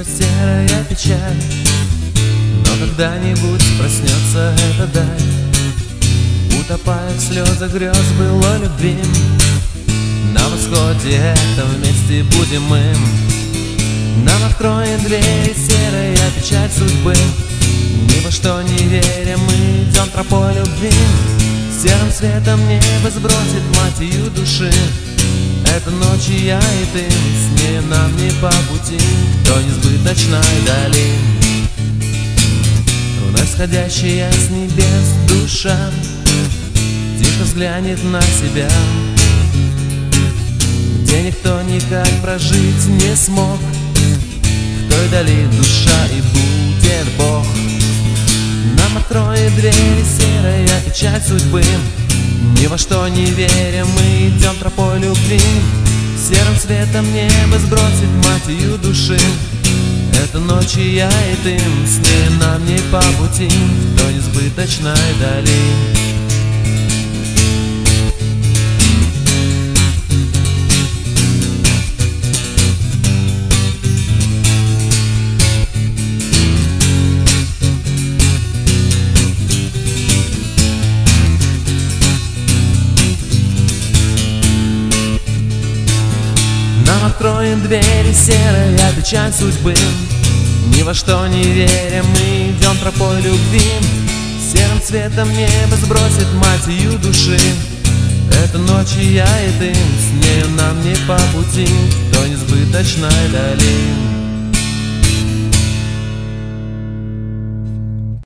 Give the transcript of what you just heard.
серая печаль, но когда-нибудь проснется эта даль, утопая в слезах грез былой любви. На восходе этом вместе будем мы. Нам откроет двери серая печаль судьбы. Ни во что не веря, мы идем тропой любви. Серым светом небо сбросит матью души. Это ночь я и ты, с ней нам не по пути к той несбыточной дали. Вновь сходящая с небес душа тихо взглянет на себя, где никто никак прожить не смог. В той дали душа и будет Бог. Нам откроет двери серая печаль судьбы. Ни во что не веря, мы идем тропой любви. Серым светом небо сбросит матью души. Это ночь я и ты, с ней нам не по пути в той несбыточной дали. Откроем двери серая печаль судьбы. Ни во что не веря, мы идем тропой любви. Серым цветом небо сбросит матью души. Это ночь я и ты, с нею нам не по пути к той несбыточной дали.